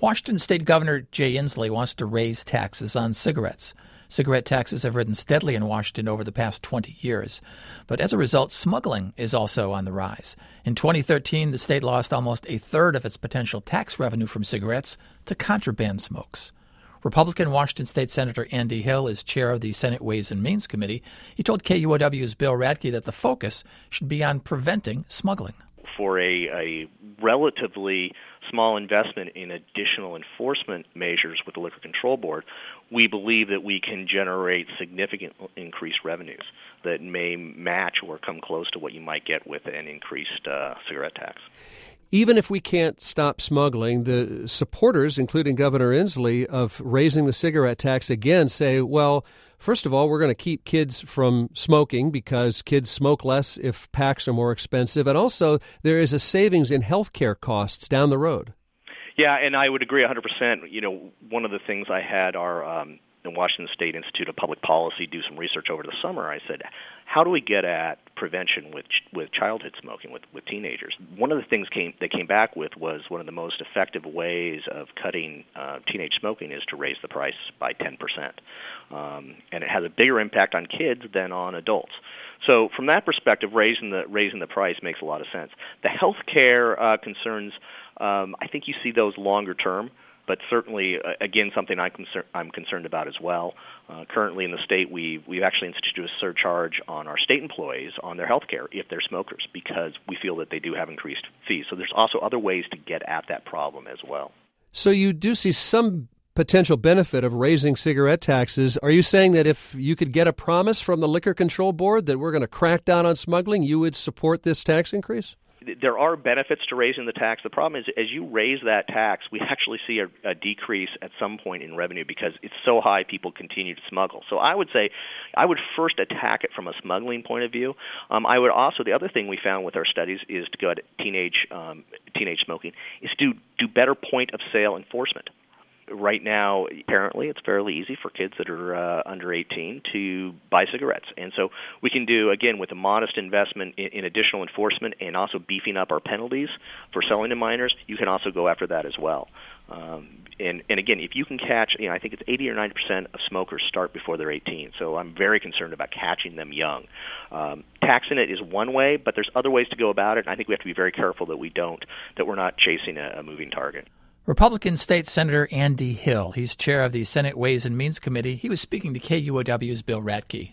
Washington State Governor Jay Inslee wants to raise taxes on cigarettes. Cigarette taxes have risen steadily in Washington over the past 20 years. But as a result, smuggling is also on the rise. In 2013, the state lost almost a third of its potential tax revenue from cigarettes to contraband smokes. Republican Washington State Senator Andy Hill is chair of the Senate Ways and Means Committee. He told KUOW's Bill Radke that the focus should be on preventing smuggling. For a relatively small investment in additional enforcement measures with the Liquor Control Board, we believe that we can generate significant increased revenues that may match or come close to what you might get with an increased cigarette tax. Even if we can't stop smuggling, the supporters, including Governor Inslee, of raising the cigarette tax again say, well, first of all, we're going to keep kids from smoking because kids smoke less if packs are more expensive. And also, there is a savings in health care costs down the road. Yeah, and I would agree 100%. You know, one of the things I had our the Washington State Institute of Public Policy do some research over the summer. I said, how do we get at prevention with childhood smoking with teenagers? One of the things they came back with was one of the most effective ways of cutting teenage smoking is to raise the price by 10%. And it has a bigger impact on kids than on adults. So from that perspective, raising the price makes a lot of sense. The health care concerns, I think you see those longer term. But certainly, again, something I'm concerned about as well. Currently in the state, we've actually instituted a surcharge on our state employees on their health care if they're smokers because we feel that they do have increased fees. So there's also other ways to get at that problem as well. So you do see some potential benefit of raising cigarette taxes. Are you saying that if you could get a promise from the Liquor Control Board that we're going to crack down on smuggling, you would support this tax increase? There are benefits to raising the tax. The problem is, as you raise that tax, we actually see a decrease at some point in revenue because it's so high people continue to smuggle. So I would say I would first attack it from a smuggling point of view. I would also, the other thing we found with our studies is to go at teenage smoking, is to do better point-of-sale enforcement. Right now, apparently, it's fairly easy for kids that are under 18 to buy cigarettes. And so we can do, again, with a modest investment in additional enforcement and also beefing up our penalties for selling to minors, you can also go after that as well. And again, if you can catch, I think it's 80 or 90% of smokers start before they're 18. So I'm very concerned about catching them young. Taxing it is one way, but there's other ways to go about it. And I think we have to be very careful that we're not chasing a moving target. Republican State Senator Andy Hill. He's chair of the Senate Ways and Means Committee. He was speaking to KUOW's Bill Radke.